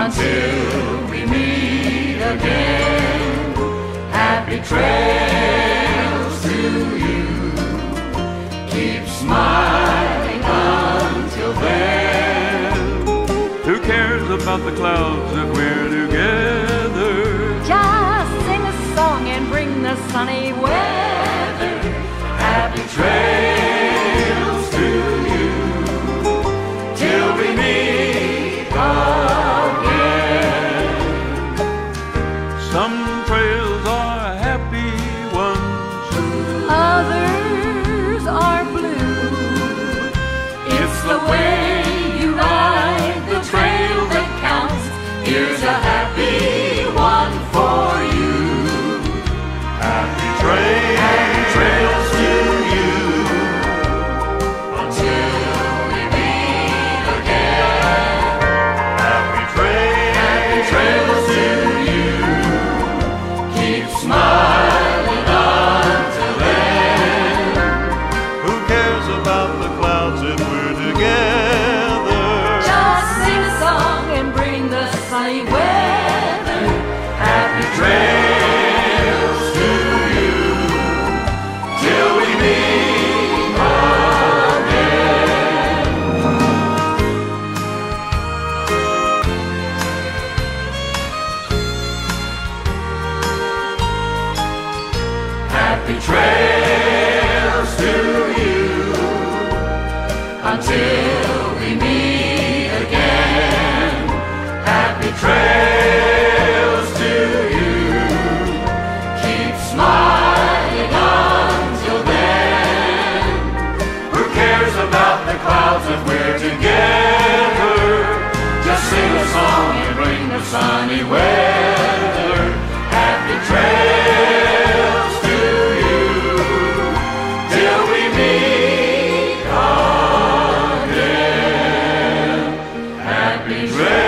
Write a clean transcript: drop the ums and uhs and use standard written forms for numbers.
until we meet again. Happy trails to you. Keep smiling until then. Who cares about the clouds if we're together? Just sing a song and bring the sunny weather. Happy trails to you till we meet again. Some trails are happy ones, Others are blue. It's the way you ride the trail that counts. Here's a happy one for you. Happy trails to you until we meet again. Happy trails to you. Keep smiling until then. who cares about the clouds if we're together? Just sing a song and bring the sunny weather. Happy trails to you till we meet again. Happy trails to you until we meet again. Happy trails to you. Keep smiling until then. Who cares about the clouds if we're together? Just sing a song and bring the sunny weather. Happy trails to you till we meet again. Happy trails.